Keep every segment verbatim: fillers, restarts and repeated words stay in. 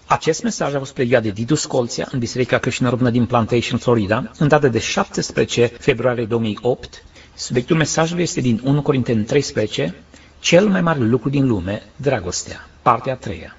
Acest mesaj a fost predicat de Didu Scolția în Biserica Creștină Română din Plantation, Florida, în data de șaptesprezece februarie două mii opt. Subiectul mesajului este din unu Corinteni treisprezece, cel mai mare lucru din lume, dragostea, partea a treia.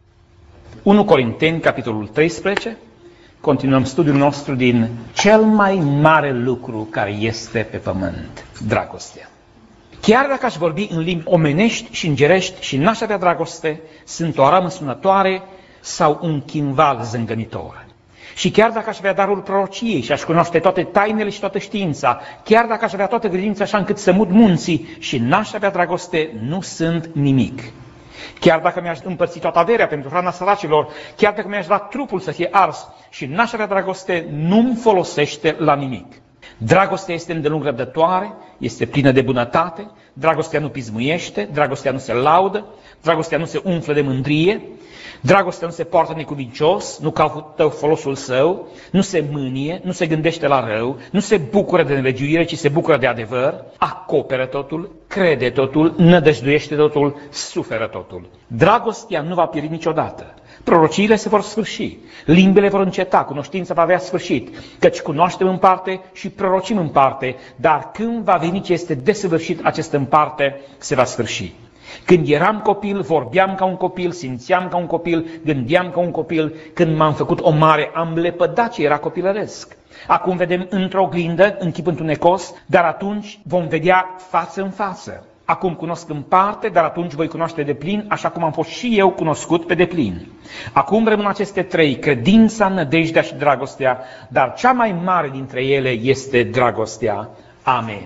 unu Corinteni, capitolul treisprezece, continuăm studiul nostru din cel mai mare lucru care este pe pământ, dragostea. Chiar dacă aș vorbi în limbi omenești și îngerești și n-aș avea dragoste, sunt o aramă sunătoare sau un chimval zângănitor. Și chiar dacă aș avea darul prorociei și aș cunoaște toate tainele și toată știința, chiar dacă aș avea toată credința așa încât să mut munții și n-aș avea dragoste, nu sunt nimic. Chiar dacă mi-aș împărți toată averea pentru hrana săracilor, chiar dacă mi-aș da trupul să fie ars și n-aș avea dragoste, nu-mi folosește la nimic. Dragostea este îndelung răbdătoare, este plină de bunătate, dragostea nu pismuiește, dragostea nu se laudă, dragostea nu se umflă de mândrie, dragostea nu se poartă necuvincios, nu caută folosul său, nu se mânie, nu se gândește la rău, nu se bucură de nelegiuire, ci se bucură de adevăr, acoperă totul, crede totul, nădăjduiește totul, suferă totul. Dragostea nu va pieri niciodată. Prorociile se vor sfârși, limbile vor înceta, cunoștința va avea sfârșit, căci cunoaștem în parte și prorocim în parte, dar când va veni ce este desăvârșit, acest în parte se va sfârși. Când eram copil, vorbeam ca un copil, simțeam ca un copil, gândeam ca un copil. Când m-am făcut o mare, am lepădat ce era copilăresc. Acum vedem într-o oglindă, în chip întunecos, dar atunci vom vedea față în față. Acum cunosc în parte, dar atunci voi cunoaște de plin, așa cum am fost și eu cunoscut pe deplin. Acum rămân aceste trei, credința, nădejdea și dragostea, dar cea mai mare dintre ele este dragostea. Amen.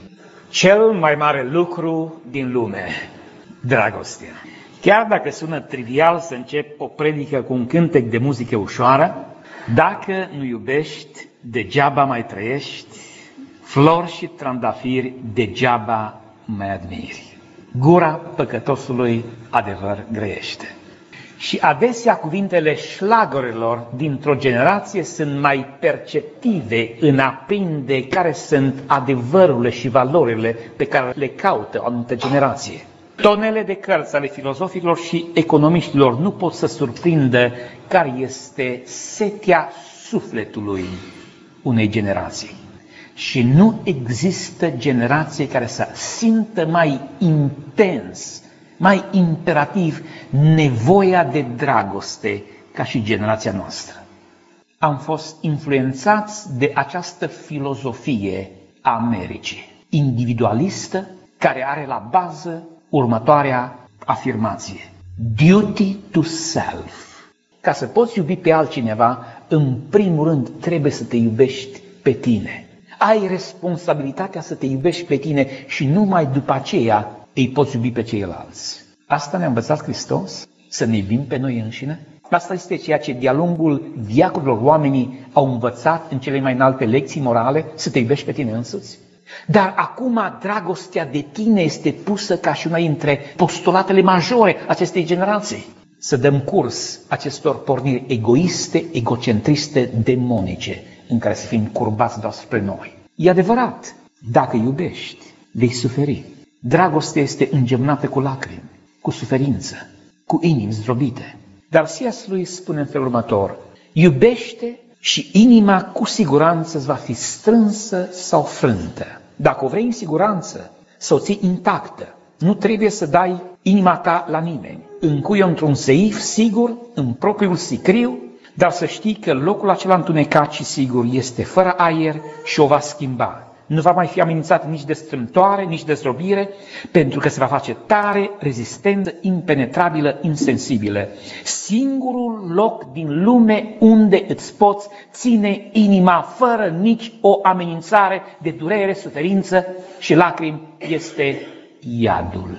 Cel mai mare lucru din lume, dragostea. Chiar dacă sună trivial să încep o predică cu un cântec de muzică ușoară, dacă nu iubești, degeaba mai trăiești, flori și trandafiri degeaba mai admiri. Gura păcătosului adevăr grăiește. Și adesea cuvintele șlagurilor dintr-o generație sunt mai perceptive în a prinde care sunt adevărurile și valorile pe care le caută o anumită generație. Tonele de cărți ale filozofilor și economiștilor nu pot să surprindă care este setea sufletului unei generații. Și nu există generație care să simtă mai intens, mai imperativ nevoia de dragoste ca și generația noastră. Am fost influențați de această filozofie a Americii, individualistă, care are la bază următoarea afirmație: duty to self. Ca să poți iubi pe altcineva, în primul rând trebuie să te iubești pe tine. Ai responsabilitatea să te iubești pe tine și numai după aceea îi poți iubi pe ceilalți. Asta ne-a învățat Hristos, să ne iubim pe noi înșine. Asta este ceea ce de-a lungul veacurilor oamenii au învățat în cele mai înalte lecții morale, să te iubești pe tine însuți. Dar acum dragostea de tine este pusă ca și una dintre postulatele majore acestei generații. Să dăm curs acestor porniri egoiste, egocentriste, demonice, în care să fim curbați doar spre noi. E adevărat, dacă iubești, vei suferi. Dragostea este îngemnată cu lacrimi, cu suferință, cu inimi zdrobite. Dar C S Lewis spune în felul următor: iubește și inima cu siguranță îți va fi strânsă sau frântă. Dacă o vrei în siguranță, să o ții intactă, nu trebuie să dai inima ta la nimeni. Încui-o într-un seif sigur, în propriul sicriu, dar să știi că locul acela întunecat și sigur este fără aer și o va schimba. Nu va mai fi amenințat nici de strâmtoare, nici de zdrobire, pentru că se va face tare, rezistentă, impenetrabilă, insensibilă. Singurul loc din lume unde îți poți ține inima fără nici o amenințare de durere, suferință și lacrimi este iadul.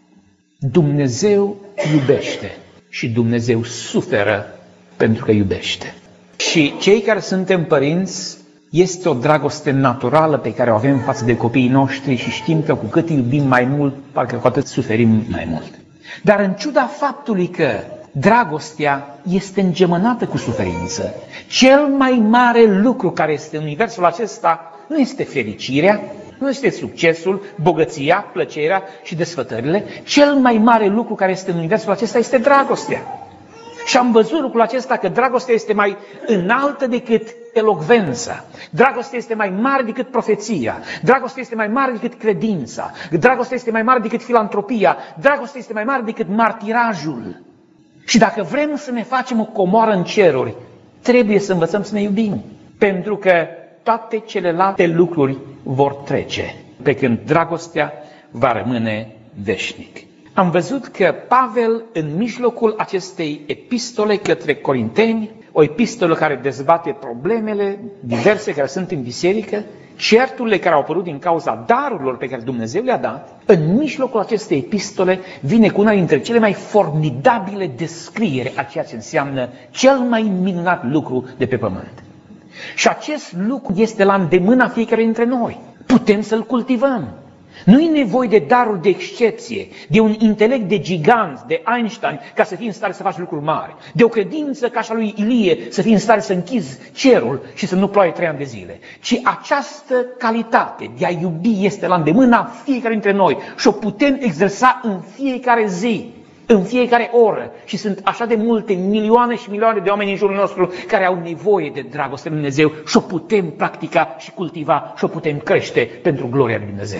Dumnezeu iubește și Dumnezeu suferă pentru că iubește. Și cei care suntem părinți, este o dragoste naturală pe care o avem față de copiii noștri și știm că cu cât iubim mai mult, parcă cu atât suferim mai mult. Dar în ciuda faptului că dragostea este îngemănată cu suferință, cel mai mare lucru care este în universul acesta nu este fericirea, nu este succesul, bogăția, plăcerea și desfătările. Cel mai mare lucru care este în universul acesta este dragostea. Și am văzut lucrul acesta, că dragostea este mai înaltă decât elocvența. Dragostea este mai mare decât profeția. Dragostea este mai mare decât credința. Dragostea este mai mare decât filantropia. Dragostea este mai mare decât martirajul. Și dacă vrem să ne facem o comoară în ceruri, trebuie să învățăm să ne iubim. Pentru că toate celelalte lucruri vor trece, pe când dragostea va rămâne veșnic. Am văzut că Pavel, în mijlocul acestei epistole către Corinteni, o epistolă care dezbate problemele diverse care sunt în biserică, certurile care au apărut din cauza darurilor pe care Dumnezeu le-a dat, în mijlocul acestei epistole vine cu una dintre cele mai formidabile descrieri a ceea ce înseamnă cel mai minunat lucru de pe pământ. Și acest lucru este la îndemâna fiecare dintre noi. Putem să-l cultivăm. Nu e nevoie de daruri de excepție, de un intelect de gigant, de Einstein, ca să fii în stare să faci lucruri mari, de o credință ca și a lui Ilie, să fii în stare să închizi cerul și să nu ploaie trei ani de zile. Ci această calitate de a iubi este la îndemâna fiecare dintre noi și o putem exersa în fiecare zi, în fiecare oră. Și sunt așa de multe milioane și milioane de oameni în jurul nostru care au nevoie de dragostea lui Dumnezeu și o putem practica și cultiva și o putem crește pentru gloria lui Dumnezeu.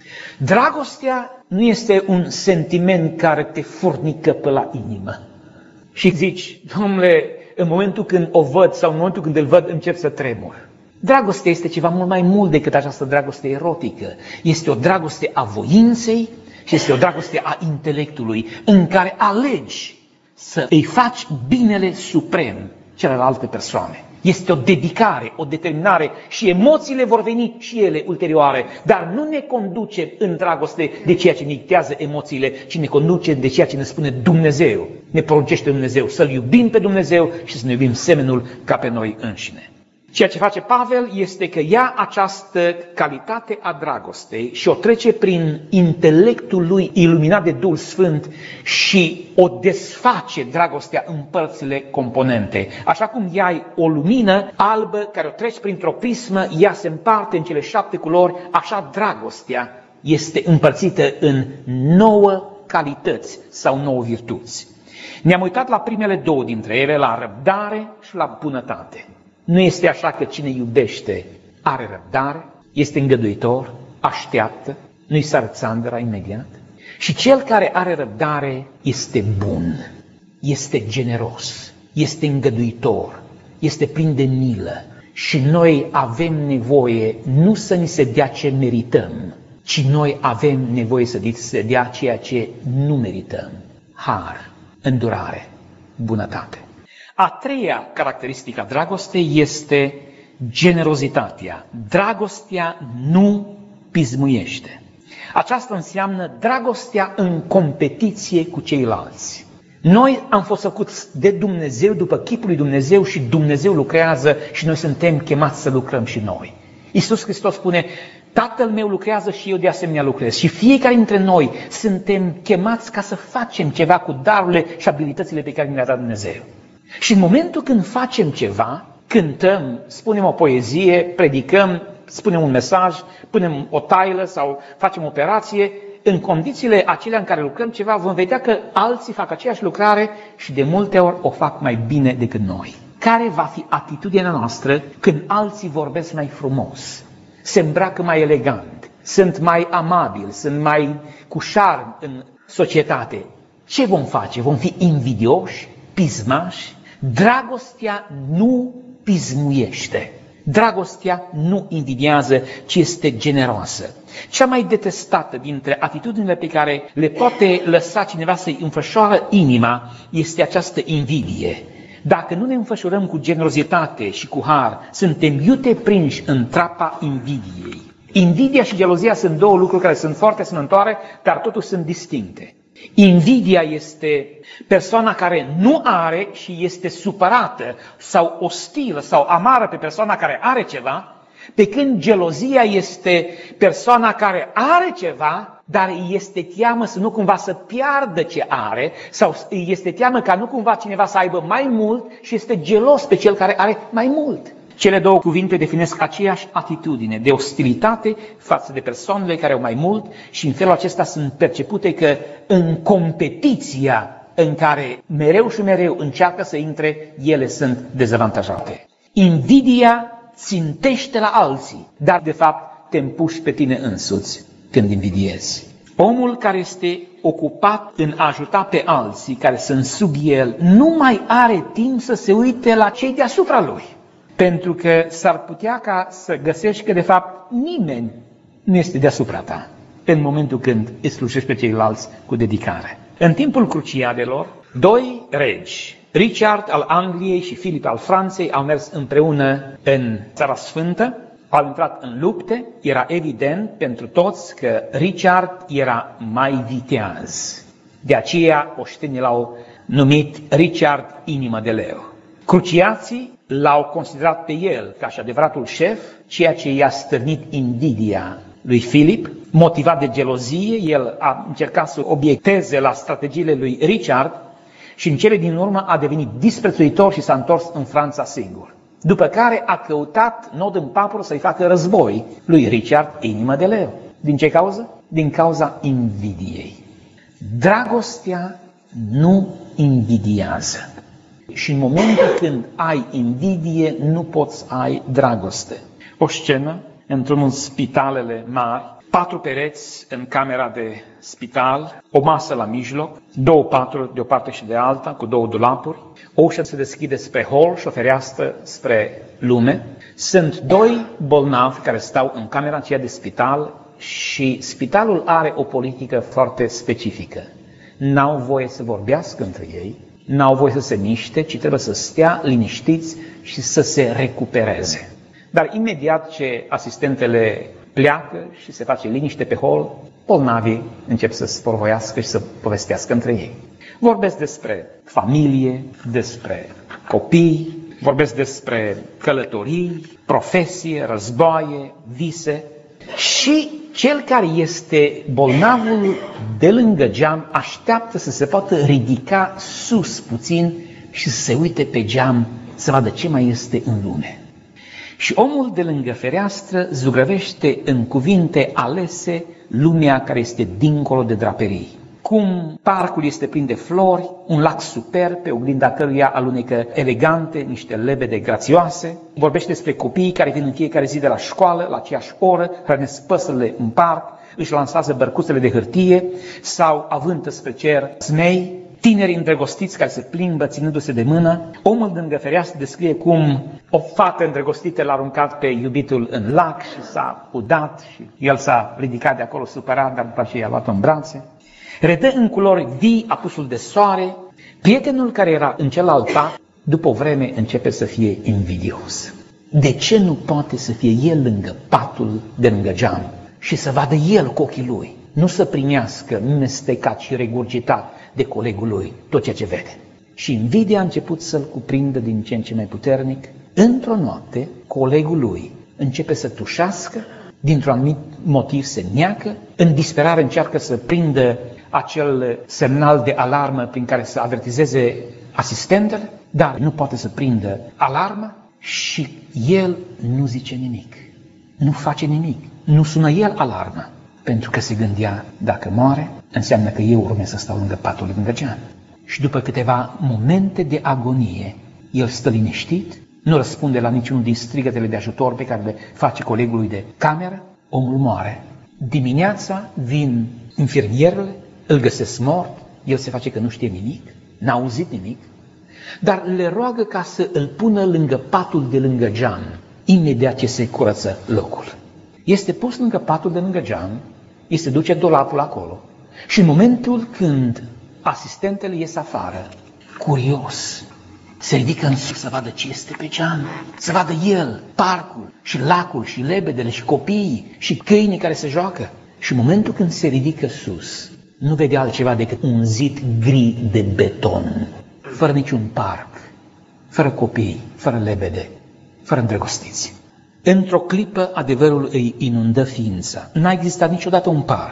Dragostea nu este un sentiment care te furnică pe la inimă. Și zici, domnule, în momentul când o văd sau în momentul când îl văd încep să tremur. Dragostea este ceva mult mai mult decât această dragoste erotică. Este o dragoste a voinței și este o dragoste a intelectului, în care alegi să îi faci binele suprem celelalte persoane. Este o dedicare, o determinare și emoțiile vor veni și ele ulterioare, dar nu ne conduce în dragoste de ceea ce ne dictează emoțiile, ci ne conduce de ceea ce ne spune Dumnezeu. Ne poruncește Dumnezeu să-L iubim pe Dumnezeu și să ne iubim semenul ca pe noi înșine. Ceea ce face Pavel este că ia această calitate a dragostei și o trece prin intelectul lui iluminat de Duhul Sfânt și o desface dragostea în părțile componente. Așa cum iai o lumină albă care o treci printr-o prismă, ea se împarte în cele șapte culori, așa dragostea este împărțită în nouă calități sau nouă virtuți. Ne-am uitat la primele două dintre ele, la răbdare și la bunătate. Nu este așa că cine iubește are răbdare, este îngăduitor, așteaptă, nu-i sar țandăra imediat. Și cel care are răbdare este bun, este generos, este îngăduitor, este plin de milă. Și noi avem nevoie nu să ni se dea ce merităm, ci noi avem nevoie să ni se dea ceea ce nu merităm. Har, îndurare, bunătate. A treia caracteristică a dragostei este generozitatea. Dragostea nu pismuiește. Aceasta înseamnă dragostea în competiție cu ceilalți. Noi am fost făcuți de Dumnezeu, după chipul lui Dumnezeu și Dumnezeu lucrează și noi suntem chemați să lucrăm și noi. Iisus Hristos spune, Tatăl meu lucrează și eu de asemenea lucrez. Și fiecare dintre noi suntem chemați ca să facem ceva cu darurile și abilitățile pe care ne le-a dat Dumnezeu. Și în momentul când facem ceva, cântăm, spunem o poezie, predicăm, spunem un mesaj, punem o tailă sau facem o operație, în condițiile acelea în care lucrăm ceva, vom vedea că alții fac aceeași lucrare și de multe ori o fac mai bine decât noi. Care va fi atitudinea noastră când alții vorbesc mai frumos, se îmbracă mai elegant, sunt mai amabili, sunt mai cu șarm în societate? Ce vom face? Vom fi invidioși, pismași? Dragostea nu pismuiește. Dragostea nu invidiază, ci este generoasă. Cea mai detestată dintre atitudinile pe care le poate lăsa cineva să-i înfășoară inima este această invidie. Dacă nu ne înfășurăm cu generozitate și cu har, suntem iute prinși în trapa invidiei. Invidia și gelozia sunt două lucruri care sunt foarte asemănătoare, dar totuși sunt distincte. Invidia este persoana care nu are și este supărată sau ostilă sau amară pe persoana care are ceva, pe când gelozia este persoana care are ceva, dar îi este teamă să nu cumva să piardă ce are sau îi este teamă ca nu cumva cineva să aibă mai mult și este gelos pe cel care are mai mult. Cele două cuvinte definesc aceeași atitudine de ostilitate față de persoanele care au mai mult și în felul acesta sunt percepute că în competiția în care mereu și mereu încearcă să intre, ele sunt dezavantajate. Invidia țintește la alții, dar de fapt te împuși pe tine însuți când invidiezi. Omul care este ocupat în a ajuta pe alții care sunt sub el, nu mai are timp să se uite la cei deasupra lui. Pentru că s-ar putea ca să găsești că de fapt nimeni nu este deasupra ta în momentul când îi slujești pe ceilalți cu dedicare. În timpul cruciadelor, doi regi, Richard al Angliei și Filip al Franței, au mers împreună în Țara Sfântă, au intrat în lupte. Era evident pentru toți că Richard era mai viteaz. De aceea oștenii l-au numit Richard Inimă de Leu. Cruciații l-au considerat pe el ca și adevăratul șef, ceea ce i-a stârnit invidia lui Filip. Motivat de gelozie, el a încercat să obiecteze la strategiile lui Richard și în cele din urmă a devenit disprețuitor și s-a întors în Franța singur. După care a căutat nod în papură să-i facă război lui Richard Inimă de Leu. Din ce cauză? Din cauza invidiei. Dragostea nu invidiază. Și în momentul când ai invidie, nu poți ai dragoste. O scenă într-unul spitalele mari, patru pereți în camera de spital, o masă la mijloc, două paturi de o parte și de alta, cu două dulapuri, o ușă se deschide spre hol și o fereastră spre lume. Sunt doi bolnavi care stau în camera aceea de spital și spitalul are o politică foarte specifică. N-au voie să vorbească între ei, n-au voie să se miște, ci trebuie să stea liniștiți și să se recupereze. Dar imediat ce asistentele pleacă și se face liniște pe hol, bolnavii încep să sporvoiască și să povestească între ei. Vorbesc despre familie, despre copii, vorbesc despre călătorii, profesie, războaie, vise. Și cel care este bolnavul de lângă geam așteaptă să se poată ridica sus puțin și să se uite pe geam să vadă ce mai este în lume. Și omul de lângă fereastră zugrăvește în cuvinte alese lumea care este dincolo de draperii. Cum parcul este plin de flori, un lac superb pe oglinda căruia alunecă elegante niște lebede grațioase. Vorbește despre copiii care vin în fiecare zi de la școală, la aceeași oră, hrănesc păsările în parc, își lansează bărcuțele de hârtie sau avântă spre cer zmei, tineri îndrăgostiți care se plimbă ținându-se de mână. Omul de lângă fereastră descrie cum o fată îndrăgostită l-a aruncat pe iubitul în lac și s-a udat și el s-a ridicat de acolo supărat, dar după aceea i-a luat în brațe. Redă în culori vii apusul de soare. Prietenul care era în celălalt pat, după o vreme începe să fie invidios. De ce nu poate să fie el lângă patul de lângă geam și să vadă el cu ochii lui, nu să primească mestecat și regurgitat de colegul lui tot ceea ce vede? Și invidia a început să-l cuprindă din ce în ce mai puternic. Într-o noapte, colegul lui începe să tușească, dintr-un anumit motiv se neacă, în disperare încearcă să prindă acel semnal de alarmă prin care să avertizeze asistentele, dar nu poate să prindă alarma și el nu zice nimic, nu face nimic, nu sună el alarma, pentru că se gândea, dacă moare, înseamnă că eu urmez să stau lângă patul lângă geam. Și după câteva momente de agonie, el stă liniștit, nu răspunde la niciunul din strigătele de ajutor pe care le face colegului de cameră, omul moare. Dimineața vin infirmierele, îl găsesc mort, el se face că nu știe nimic, n-a auzit nimic, dar le roagă ca să îl pună lângă patul de lângă geam, imediat ce se curăță locul. Este pus lângă patul de lângă geam, îi se duce dulapul acolo și în momentul când asistentele ies afară, curios, se ridică în sus să vadă ce este pe geam, să vadă el, parcul și lacul și lebedele și copiii și câinii care se joacă. Și în momentul când se ridică sus, nu vede altceva decât un zid gri de beton, fără niciun parc, fără copii, fără lebede, fără îndrăgostiți. Într-o clipă, adevărul îi inundă ființa. N-a existat niciodată un parc,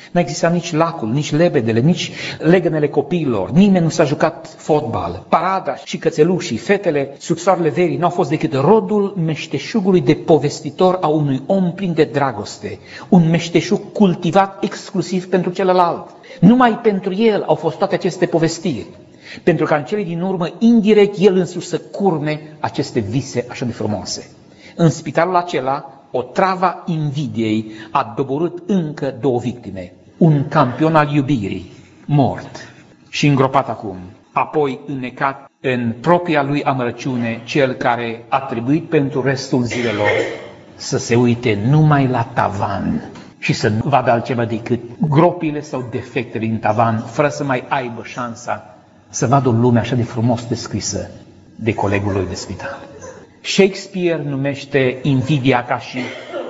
N-a existat nici lacul, nici lebedele, nici legănele copiilor. Nimeni nu s-a jucat fotbal. Parada și cățelușii, fetele sub soarele verii n-au fost decât rodul meșteșugului de povestitor a unui om plin de dragoste. Un meșteșug cultivat exclusiv pentru celălalt. Numai pentru el au fost toate aceste povestiri. Pentru că în cele din urmă, indirect, el însuși să curme aceste vise așa de frumoase. În spitalul acela, o travă invidiei a doborât încă două victime. Un campion al iubirii, mort și îngropat acum. Apoi înnecat în propria lui amărăciune, cel care a trebuit pentru restul zilelor să se uite numai la tavan și să nu vadă altceva decât gropile sau defectele din tavan, fără să mai aibă șansa să vadă o lume așa de frumos descrisă de colegul lui de spital. Shakespeare numește invidia ca și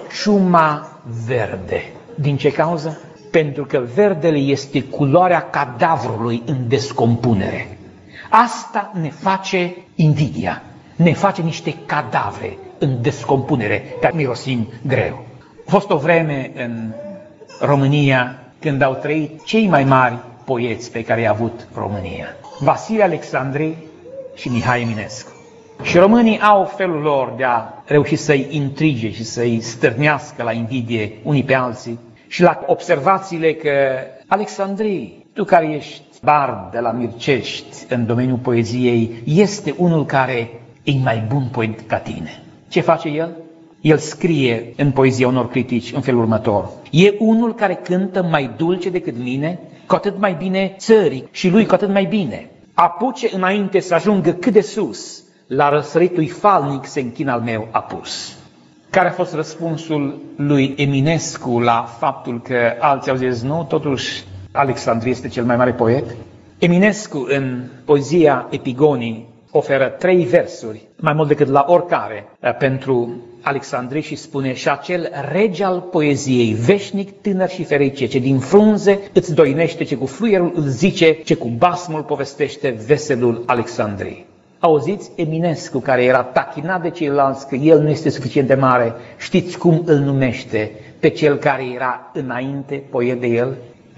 ciuma verde. Din ce cauză? Pentru că verdele este culoarea cadavrului în descompunere. Asta ne face invidia. Ne face niște cadavre în descompunere, care mirosim greu. A fost o vreme în România când au trăit cei mai mari poeți pe care i-a avut România. Vasile Alexandri și Mihai Eminescu. Și românii au felul lor de a reuși să-i intrige și să-i stârnească la invidie unii pe alții și la observațiile că Alexandri, tu care ești bard de la Mircești în domeniul poeziei, este unul care e mai bun poet ca tine. Ce face el? El scrie în poezia unor critici în felul următor. E unul care cântă mai dulce decât mine, cu atât mai bine țării și lui cu atât mai bine. Apuce înainte să ajungă cât de sus, la răsăritului falnic se închin al meu apus. Care a fost răspunsul lui Eminescu la faptul că alții au zis nu, totuși Alexandru este cel mai mare poet? Eminescu în poezia Epigonii oferă trei versuri, mai mult decât la oricare, pentru Alexandri și spune: și acel rege al poeziei, veșnic, tânăr și ferice, ce din frunze îți doinește, ce cu fluierul îl zice, ce cu basmul povestește veselul Alexandri. Auziți, Eminescu, care era tachinat de ceilalți că el nu este suficient de mare, știți cum îl numește pe cel care era înainte poet de el?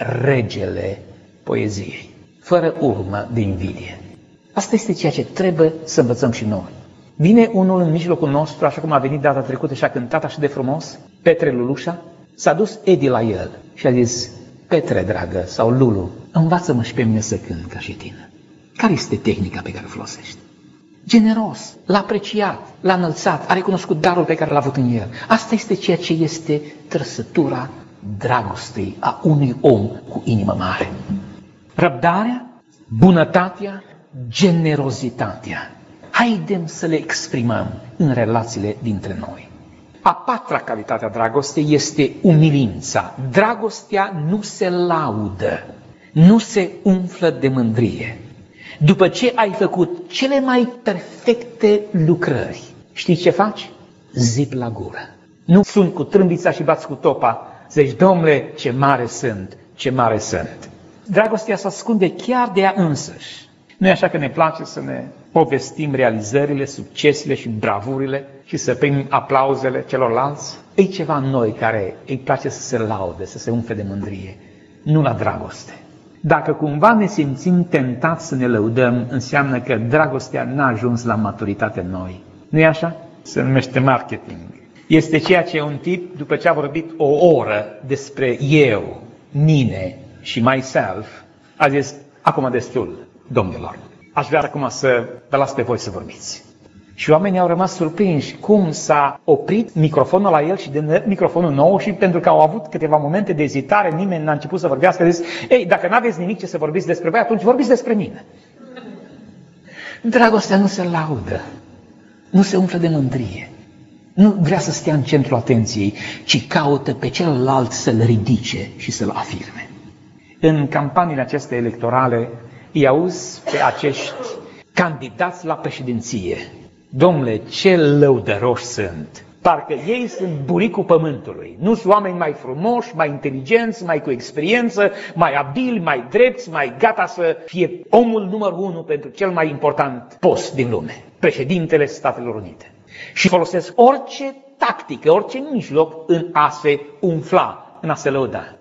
Regele poeziei, fără urmă de invidie. Asta este ceea ce trebuie să învățăm și noi. Vine unul în mijlocul nostru, așa cum a venit data trecută și a cântat așa de frumos, Petre Lulușa, s-a dus Edi la el și a zis: Petre, dragă, sau Lulu, învață-mă și pe mine să cânt ca și tine. Care este tehnica pe care o folosești? Generos, l-a apreciat, l-a înălțat, a recunoscut darul pe care l-a avut în el. Asta este ceea ce este trăsătura dragostei a unui om cu inimă mare. Răbdarea, bunătatea, generozitatea. Haidem să le exprimăm în relațiile dintre noi. A patra calitate a dragostei este umilința. Dragostea nu se laudă, nu se umflă de mândrie. După ce ai făcut cele mai perfecte lucrări, știi ce faci? Zip la gură. Nu sunt cu trâmbița și bați cu topa, zici: Domnule, ce mare sunt, ce mare sunt. Dragostea se ascunde chiar de ea însăși. Nu e așa că ne place să ne povestim realizările, succesele și bravurile și să primim aplauzele celorlalți? E ceva în noi care îi place să se laude, să se umfle de mândrie, nu la dragoste. Dacă cumva ne simțim tentați să ne lăudăm, înseamnă că dragostea n-a ajuns la maturitate în noi. Nu e așa? Se numește marketing. Este ceea ce un tip, după ce a vorbit o oră despre eu, mine și myself, a zis: acum destul, domnilor. Aș vrea acum să vă las pe voi să vorbiți. Și oamenii au rămas surprinși cum s-a oprit microfonul la el și de microfonul nou, și pentru că au avut câteva momente de ezitare, nimeni n-a început să vorbească, a zis: ei, dacă n-aveți nimic ce să vorbiți despre voi, atunci vorbiți despre mine. Dragostea nu se laudă, nu se umflă de mândrie, nu vrea să stea în centrul atenției, ci caută pe celălalt să-l ridice și să-l afirme. În campaniile acestea electorale îi auzi pe acești candidați la președinție: domnule, ce lăudăroși sunt! Parcă ei sunt buricul pământului. Nu sunt oameni mai frumoși, mai inteligenți, mai cu experiență, mai abili, mai drepți, mai gata să fie omul numărul unu pentru cel mai important post din lume, președintele Statelor Unite. Și folosesc orice tactică, orice mijloc în a se umfla, în a se lăuda.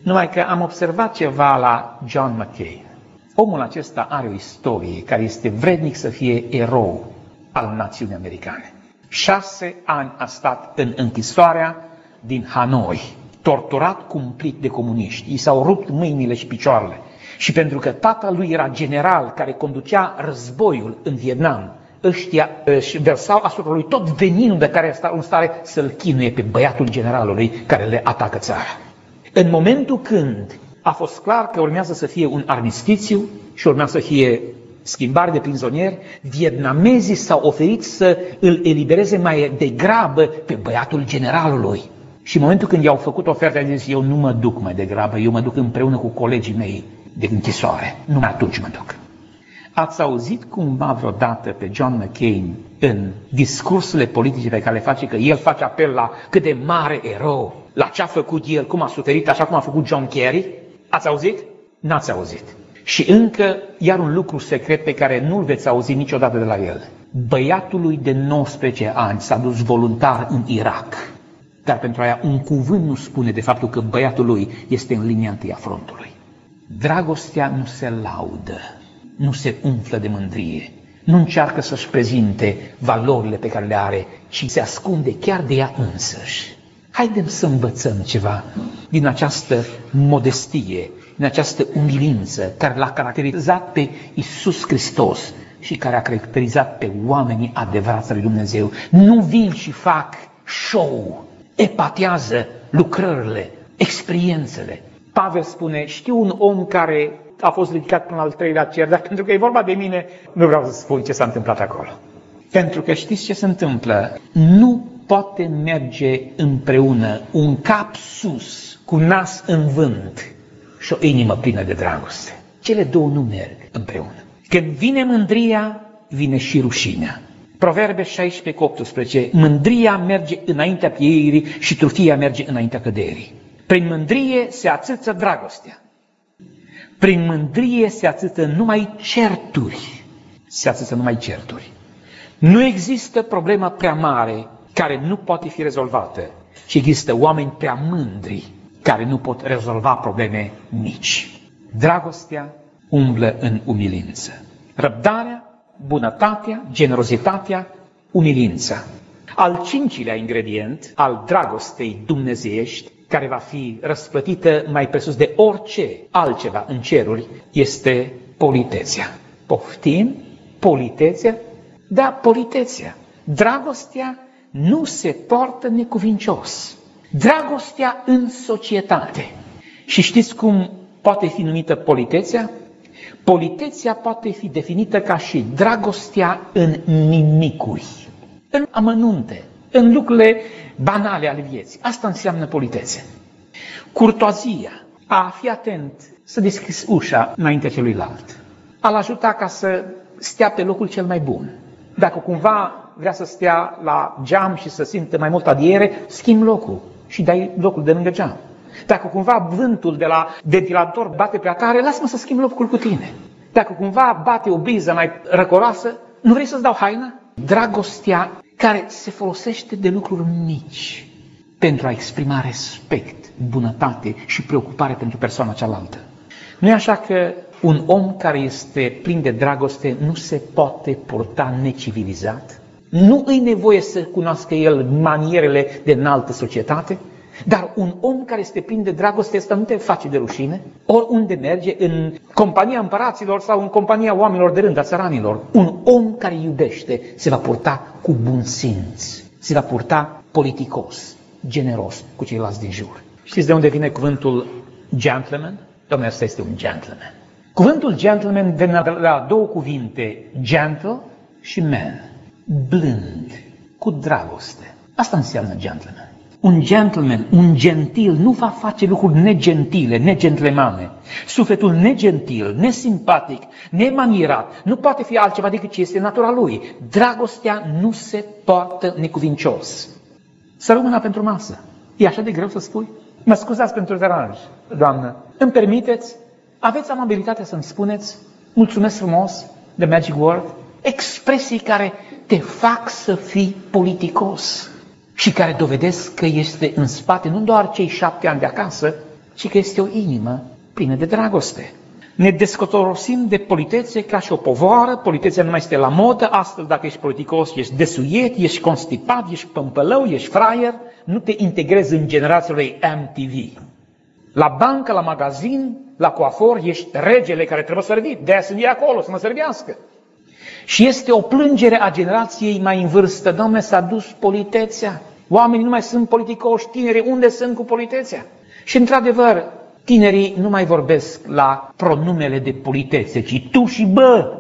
Numai că am observat ceva la John McCain. Omul acesta are o istorie care este vrednic să fie erou al națiunii americane. Șase ani a stat în închisoarea din Hanoi, torturat cumplit de comuniști. I s-au rupt mâinile și picioarele. Și pentru că tatăl lui era general care conducea războiul în Vietnam, ăștia își versau asupra lui tot veninul de care era în stare să-l chinuie pe băiatul generalului care le atacă țara. În momentul când a fost clar că urmează să fie un armistițiu și urmează să fie schimbare de prizonieri, vietnamezii s-au oferit să îl elibereze mai degrabă pe băiatul generalului. Și în momentul când i-au făcut oferta, a zis, eu nu mă duc mai degrabă, eu mă duc împreună cu colegii mei de închisoare. Numai atunci mă duc. Ați auzit cumva vreodată pe John McCain în discursurile politice pe care le face, că el face apel la cât de mare erou, la ce a făcut el, cum a suferit, așa cum a făcut John Kerry? Ați auzit? N-ați auzit. Și încă, iar un lucru secret pe care nu-l veți auzi niciodată de la el. Băiatului de nouăsprezece ani s-a dus voluntar în Irak. Dar pentru aia un cuvânt nu spune de faptul că băiatul lui este în linia întâi a frontului. Dragostea nu se laudă, nu se umflă de mândrie, nu încearcă să-și prezinte valorile pe care le are, ci se ascunde chiar de ea însăși. Haidem să învățăm ceva din această modestie, din această umilință care l-a caracterizat pe Iisus Hristos și care a caracterizat pe oamenii adevărați al lui Dumnezeu. Nu vin și fac show, epatează lucrările, experiențele. Pavel spune, știu un om care a fost ridicat până al treilea cer, dar pentru că e vorba de mine, nu vreau să spun ce s-a întâmplat acolo. Pentru că știți ce se întâmplă? Nu poate merge împreună un cap sus cu nas în vânt și o inimă plină de dragoste. Cele două nu merg împreună. Când vine mândria, vine și rușinea. Proverbe șaisprezece cu optsprezece, mândria merge înaintea pieirii și trufia merge înaintea căderii. Prin mândrie se ațâță dragostea. Prin mândrie se ațâță numai certuri. Se ațâță numai certuri. Nu există problemă prea mare care nu poate fi rezolvată, ci există oameni prea mândri care nu pot rezolva probleme mici. Dragostea umblă în umilință. Răbdarea, bunătatea, generozitatea, umilința. Al cincilea ingredient al dragostei dumnezeiești, care va fi răsplătită mai presus de orice altceva în ceruri, este politețea. Poftim? Politețea? Da, politețea. Dragostea nu se poartă necuvincios. Dragostea în societate. Și știți cum poate fi numită politețea? Politețea poate fi definită ca și dragostea în nimicuri, în amănunte, în lucrurile banale ale vieții. Asta înseamnă politețe. Curtoazia, a fi atent să deschizi ușa înaintea celuilalt, a-l ajuta ca să stea pe locul cel mai bun. Dacă cumva vrea să stea la geam și să simtă mai mult adiere, schimbi locul și dai locul de lângă geam. Dacă cumva vântul de la ventilator bate prea tare, lasă-mă să schimb locul cu tine. Dacă cumva bate o briză mai răcoroasă, nu vrei să-ți dau haina? Dragostea care se folosește de lucruri mici pentru a exprima respect, bunătate și preocupare pentru persoana cealaltă. Nu e așa că un om care este plin de dragoste nu se poate purta necivilizat? Nu îi nevoie să cunoască el manierele de înaltă societate? Dar un om care este plin de dragoste, ăsta nu te face de rușine? Oriunde merge, în compania împăraților sau în compania oamenilor de rând, a țăranilor, un om care iubește se va purta cu bun simț, se va purta politicos, generos cu ceilalți din jur. Știți de unde vine cuvântul gentleman? Dom'le, ăsta este un gentleman. Cuvântul gentleman vine de la două cuvinte, gentle și man, blând, cu dragoste. Asta înseamnă gentleman. Un gentleman, un gentil, nu va face lucruri negentile, negentlemane. Sufletul negentil, nesimpatic, nemanierat, nu poate fi altceva decât ce este natura lui. Dragostea nu se poartă necuvincios. Să rămână pentru masă. E așa de greu să spui? Mă scuzați pentru deranj, doamnă. Îmi permiteți? Aveți amabilitatea să-mi spuneți mulțumesc frumos, the magic word? Expresii care te fac să fii politicos și care dovedesc că este în spate nu doar cei șapte ani de acasă, ci că este o inimă plină de dragoste. Ne descotorosim de politețe ca și o povoară, politețea nu mai este la modă, astăzi dacă ești politicos, ești desuiet, ești constipat, ești pămpălău, ești fraier, nu te integrezi în generația lui M T V. La bancă, la magazin, la coafor, ești regele care trebuie servit, de-aia sunt ei acolo să mă servească. Și este o plângere a generației mai în vârstă, Doamne, s-a dus politețea, oamenii nu mai sunt politicoși, tinerii, unde sunt cu politețea? Și într-adevăr, tinerii nu mai vorbesc la pronumele de politețe, ci tu și bă.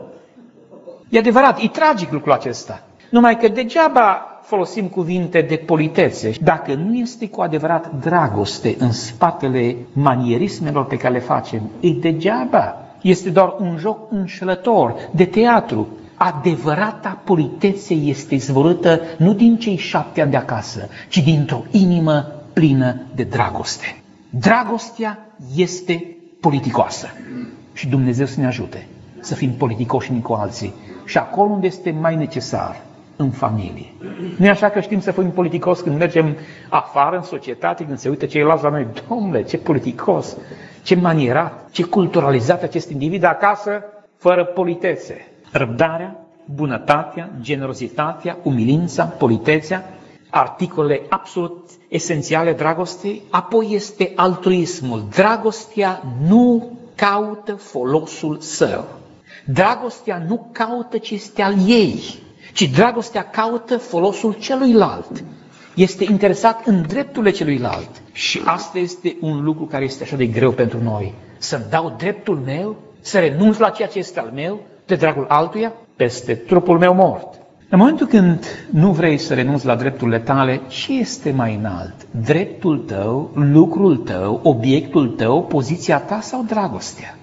E adevărat, e tragic lucrul acesta. Numai că degeaba folosim cuvinte de politețe dacă nu este cu adevărat dragoste în spatele manierismelor pe care le facem. E degeaba. Este doar un joc înșelător de teatru. Adevărata politețe este izvorâtă nu din cei șapte ani de acasă, ci dintr-o inimă plină de dragoste. Dragostea este politicoasă și Dumnezeu să ne ajute să fim politicoși unii cu alții și acolo unde este mai necesar, în familie. Nu e așa că știm să fim politicos când mergem afară în societate, când se uită ceilalți la noi, domnule, ce politicos, ce manierat, ce culturalizat acest individ, acasă, fără politețe. Răbdarea, bunătatea, generozitatea, umilința, politețea, articole absolut esențiale dragostei, apoi este altruismul. Dragostea nu caută folosul său. Dragostea nu caută ce este al ei, ci dragostea caută folosul celuilalt. Este interesat în drepturile celuilalt. Și asta este un lucru care este așa de greu pentru noi. Să-mi dau dreptul meu, să renunț la ceea ce este al meu, de dragul altuia, peste trupul meu mort. În momentul când nu vrei să renunți la drepturile tale, ce este mai înalt? Dreptul tău, lucrul tău, obiectul tău, poziția ta sau dragostea?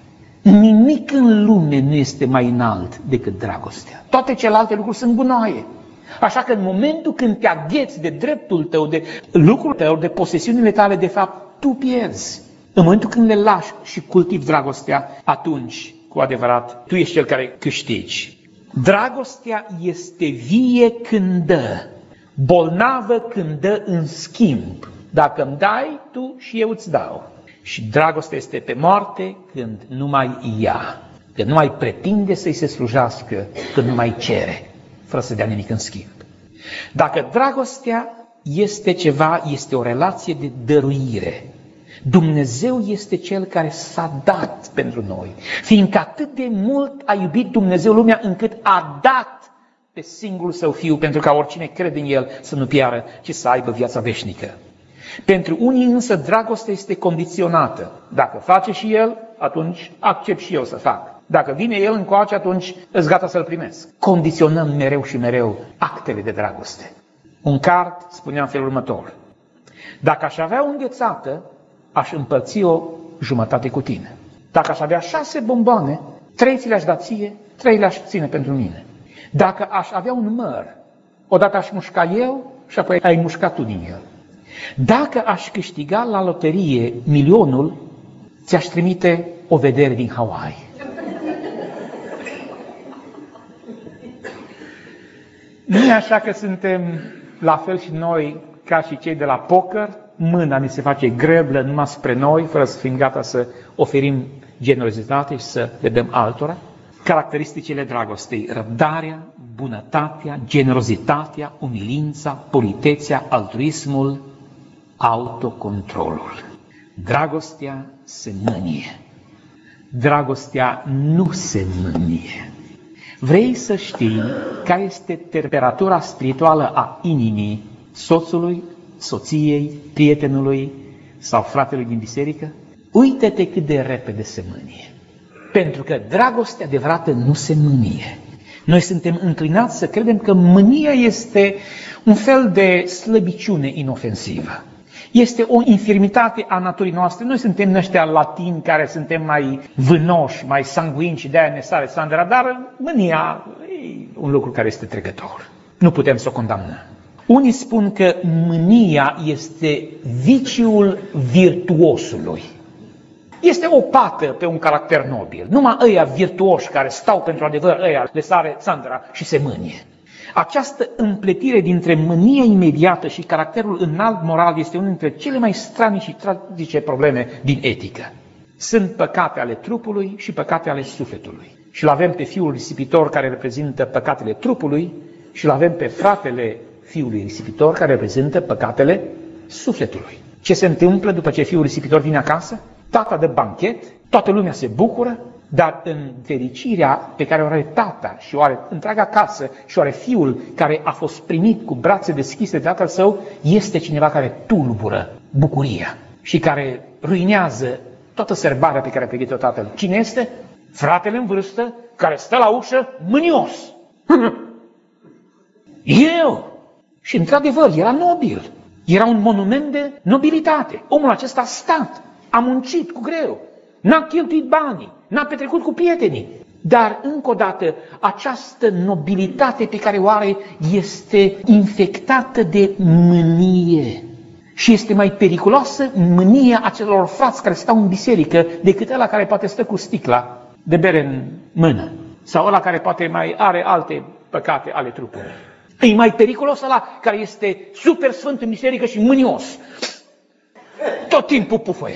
Nimic în lume nu este mai înalt decât dragostea. Toate celelalte lucruri sunt gunoaie. Așa că în momentul când te agheți de dreptul tău, de lucrul tău, de posesiunile tale, de fapt, tu pierzi. În momentul când le lași și cultivi dragostea, atunci, cu adevărat, tu ești cel care câștigi. Dragostea este vie când dă, bolnavă când dă în schimb. Dacă îmi dai, tu și eu îți dau. Și dragostea este pe moarte când nu mai ia, când nu mai pretinde să-i se slujească, când nu mai cere, fără să dea nimic în schimb. Dacă dragostea este ceva, este o relație de dăruire. Dumnezeu este Cel care s-a dat pentru noi, fiindcă atât de mult a iubit Dumnezeu lumea încât a dat pe singurul Său Fiu, pentru ca oricine crede în El să nu piară, ci să aibă viața veșnică. Pentru unii însă dragostea este condiționată. Dacă face și El, atunci accept și eu să fac. Dacă vine El încoace, atunci îți gata să-L primesc. Condiționăm mereu și mereu actele de dragoste. Un cart spunea în felul următor: dacă aș avea o înghețată, aș împărți-o jumătate cu tine. Dacă aș avea șase bomboane, trei ți le-aș da ție, trei le-aș ține pentru mine. Dacă aș avea un măr, odată aș mușca eu și apoi ai mușcat tu din el. Dacă aș câștiga la loterie milionul, ți-aș trimite o vedere din Hawaii. Nu e așa că suntem la fel și noi ca și cei de la poker? Mâna ne se face greblă numai spre noi, fără să fim gata să oferim generozitate și să le dăm altora. Caracteristicile dragostei: răbdarea, bunătatea, generozitatea, umilința, politețea, altruismul, autocontrolul. Dragostea se mânie. Dragostea nu se mânie. Vrei să știi care este temperatura spirituală a inimii soțului, soției, prietenului sau fratelui din biserică? Uită-te cât de repede se mânie. Pentru că dragostea adevărată nu se mânie. Noi suntem înclinați să credem că mânia este un fel de slăbiciune inofensivă. Este o infirmitate a naturii noastre. Noi suntem ăștia latini care suntem mai vânoși, mai sanguini și de-aia ne sare sandra, dar mânia e un lucru care este trecător. Nu putem să o condamnăm. Unii spun că mânia este viciul virtuosului. Este o pată pe un caracter nobil. Numai ăia virtuoși care stau pentru adevăr, ăia le sare țandra și se mânie. Această împletire dintre mânia imediată și caracterul înalt moral este unul dintre cele mai strane și tragice probleme din etică. Sunt păcate ale trupului și păcate ale sufletului. Și îl avem pe fiul risipitor care reprezintă păcatele trupului și îl avem pe fratele fiului risipitor care reprezintă păcatele sufletului. Ce se întâmplă după ce fiul risipitor vine acasă? Tata dă banchet, toată lumea se bucură, dar în fericirea pe care o are tata și o are întreaga casă și o are fiul care a fost primit cu brațe deschise de tatăl său, este cineva care tulbură bucuria și care ruinează toată sărbarea pe care a pregătit-o tatăl. Cine este? Fratele în vârstă care stă la ușă mânios. Eu! Și într-adevăr era nobil. Era un monument de nobilitate. Omul acesta a stat, a muncit cu greu, n-a cheltuit banii, n-a petrecut cu prietenii. Dar, încă o dată, această nobilitate pe care o are este infectată de mânie. Și este mai periculoasă mânia acelor frați care stau în biserică decât ăla care poate stă cu sticla de bere în mână. Sau ăla care poate mai are alte păcate ale trupului. E mai periculos ăla care este super sfânt în biserică și mânios. Tot timpul pufăie.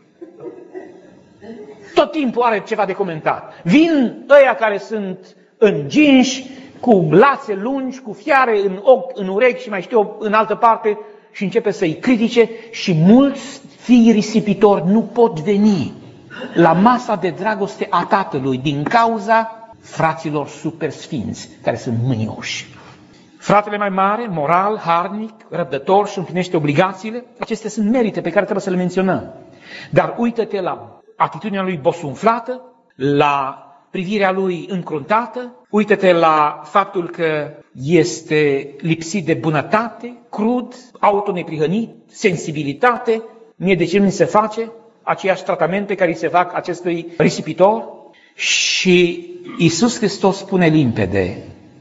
Tot timpul are ceva de comentat. Vin ăia care sunt înginși, cu lațe lungi, cu fiare în ochi, în urechi și mai știu eu, în altă parte, și începe să-i critique și mulți fii risipitori nu pot veni la masa de dragoste a tatălui din cauza fraților super sfinți care sunt mânioși. Fratele mai mare, moral, harnic, răbdător și împlinește obligațiile, acestea sunt merite pe care trebuie să le menționăm. Dar uită-te la atitudinea lui bosunflată, la privirea lui încruntată, uită-te la faptul că este lipsit de bunătate, crud, autoneprihănit, sensibilitate. Mie de ce nu se face aceiași tratamente care îi se fac acestui risipitor? Și Iisus Hristos spune limpede,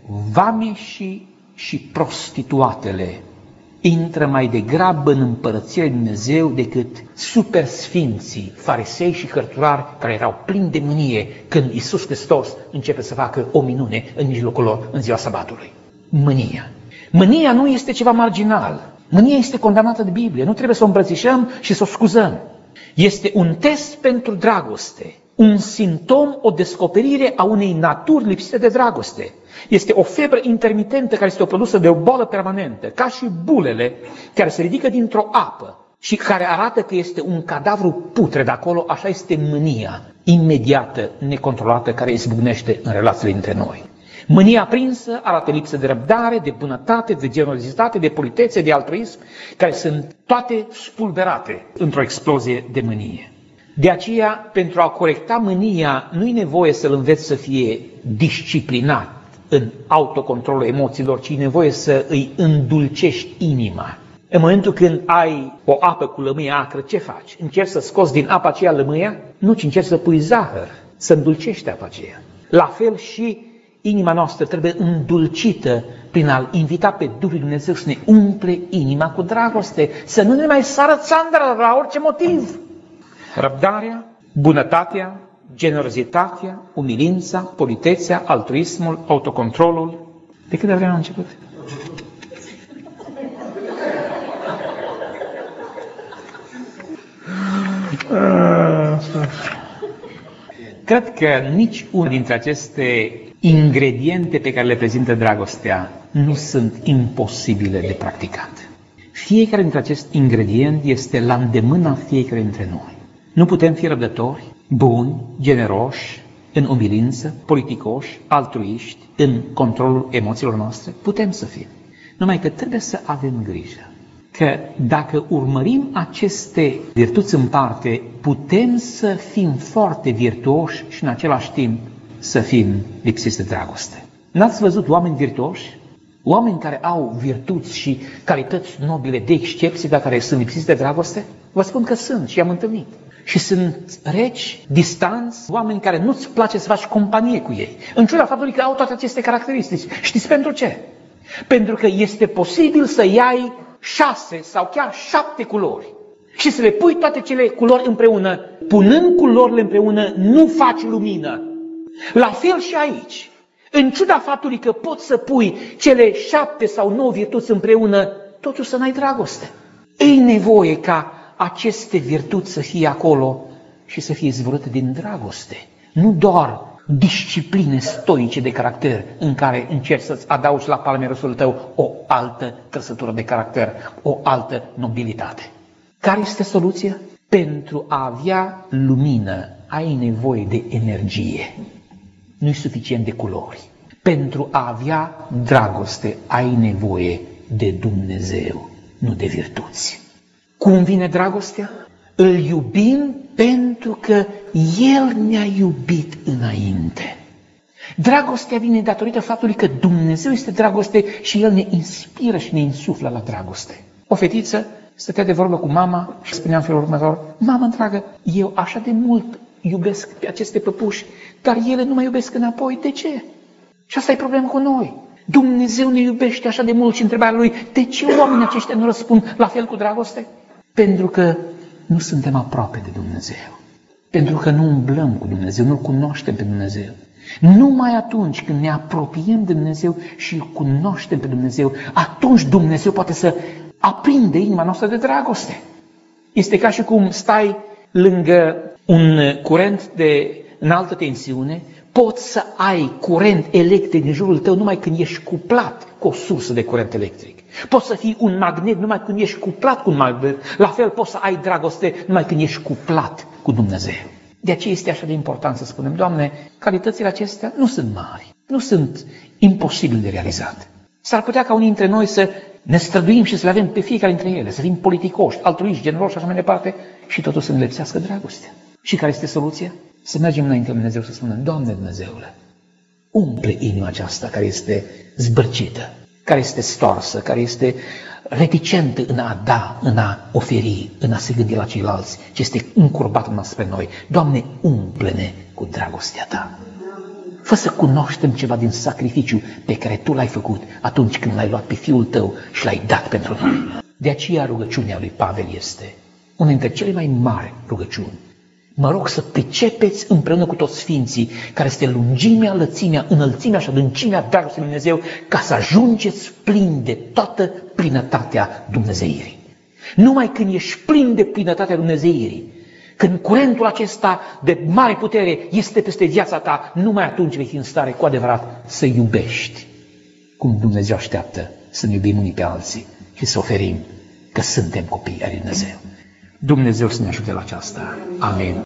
vameșii și prostituatele intră mai degrabă în împărăția lui Dumnezeu decât supersfinții, farisei și hărturari care erau plini de mânie când Iisus Hristos începe să facă o minune în mijlocul lor în ziua sabatului. Mânia. Mânia nu este ceva marginal. Mânia este condamnată de Biblie. Nu trebuie să o îmbrățișăm și să o scuzăm. Este un test pentru dragoste. Un simptom, o descoperire a unei naturi lipsite de dragoste. Este o febră intermitentă care este o produsă de o boală permanentă, ca și bulele care se ridică dintr-o apă și care arată că este un cadavru putred acolo, așa este mânia imediată, necontrolată, care izbucnește în relațiile dintre noi. Mânia aprinsă arată lipsă de răbdare, de bunătate, de generozitate, de politețe, de altruism, care sunt toate spulberate într-o explozie de mânie. De aceea, pentru a corecta mânia, nu e nevoie să-l înveți să fie disciplinat în autocontrolul emoțiilor, ci e nevoie să îi îndulcești inima. În momentul când ai o apă cu lămâie acră, ce faci? Încerci să scoți din apa aceea lămâia? Nu, ci încerci să pui zahăr, să îndulcești apa aceea. La fel și inima noastră trebuie îndulcită prin a-L invita pe Duhul Dumnezeu să ne umple inima cu dragoste, să nu ne mai sară țandra la orice motiv. Răbdarea, bunătatea, generozitatea, umilința, politețea, altruismul, autocontrolul. De câte vreme am început? Cred că nici unul dintre aceste ingrediente pe care le prezintă dragostea nu sunt imposibile de practicat. Fiecare dintre acest ingredient este la îndemâna fiecare dintre noi. Nu putem fi răbdători, buni, generoși, în umilință, politicoși, altruiști, în controlul emoțiilor noastre? Putem să fim. Numai că trebuie să avem grijă. Că dacă urmărim aceste virtuți în parte, putem să fim foarte virtuoși și în același timp să fim lipsiți de dragoste. N-ați văzut oameni virtuoși? Oameni care au virtuți și calități nobile de excepție, dar care sunt lipsiți de dragoste? Vă spun că sunt și am întâlnit. Și sunt reci, distanți, oameni care nu-ți place să faci companie cu ei. În ciuda faptului că au toate aceste caracteristici. Știți pentru ce? Pentru că este posibil să iai șase sau chiar șapte culori și să le pui toate cele culori împreună. Punând culorile împreună, nu faci lumină. La fel și aici. În ciuda faptului că poți să pui cele șapte sau nouă virtuți împreună, totuși să n-ai dragoste. E nevoie ca aceste virtuți să fie acolo și să fie zvârâte din dragoste. Nu doar discipline stoice de caracter în care încerci să-ți adaugi la palmerosul tău o altă trăsătură de caracter, o altă nobilitate. Care este soluția? Pentru a avea lumină ai nevoie de energie. Nu-i suficient de culori. Pentru a avea dragoste ai nevoie de Dumnezeu, nu de virtuți. Cum vine dragostea? Îl iubim pentru că El ne-a iubit înainte. Dragostea vine datorită faptului că Dumnezeu este dragoste și El ne inspiră și ne insuflă la dragoste. O fetiță stătea de vorbă cu mama și spunea în felul următor: mamă dragă, eu așa de mult iubesc pe aceste păpuși, dar ele nu mă iubesc înapoi. De ce? Și asta e problemă cu noi. Dumnezeu ne iubește așa de mult și întrebarea lui: de ce oamenii aceștia nu răspund la fel cu dragoste? Pentru că nu suntem aproape de Dumnezeu. Pentru că nu umblăm cu Dumnezeu, nu-L cunoaștem pe Dumnezeu. Numai atunci când ne apropiem de Dumnezeu și îl cunoaștem pe Dumnezeu, atunci Dumnezeu poate să aprinde inima noastră de dragoste. Este ca și cum stai lângă un curent de înaltă tensiune, poți să ai curent electric în jurul tău numai când ești cuplat cu o sursă de curent electric. Poți să fii un magnet numai când ești cuplat cu un magnet. La fel poți să ai dragoste numai când ești cuplat cu Dumnezeu. De aceea este așa de important să spunem: Doamne, calitățile acestea nu sunt mari, nu sunt imposibil de realizat. S-ar putea ca unii dintre noi să ne străduim și să le avem pe fiecare dintre ele, să fim politicoși, altruiști, generoși și așa mai departe, și totul să ne lipsească dragostea. Și care este soluția? Să mergem înainte la Dumnezeu să spunem: Doamne Dumnezeule, umple inima aceasta care este zbârcită, care este stoarsă, care este reticentă în a da, în a oferi, în a se gândi la ceilalți, ce este încurbat în spre noi. Doamne, umple-ne cu dragostea Ta. Fă să cunoaștem ceva din sacrificiu pe care Tu l-ai făcut atunci când l-ai luat pe Fiul Tău și l-ai dat pentru noi. De aceea rugăciunea lui Pavel este una dintre cele mai mari rugăciuni. Mă rog să pricepeți împreună cu toți sfinții care este lungimea, lățimea, înălțimea și adâncimea dragostei lui Dumnezeu, ca să ajungeți plini de toată plinătatea Dumnezeirii. Numai când ești plin de plinătatea Dumnezeirii, când curentul acesta de mare putere este peste viața ta, numai atunci vei fi în stare cu adevărat să iubești cum Dumnezeu așteaptă să ne iubim unii pe alții și să oferim că suntem copii ai lui Dumnezeu. Dumnezeu să ne ajute la aceasta. Amin.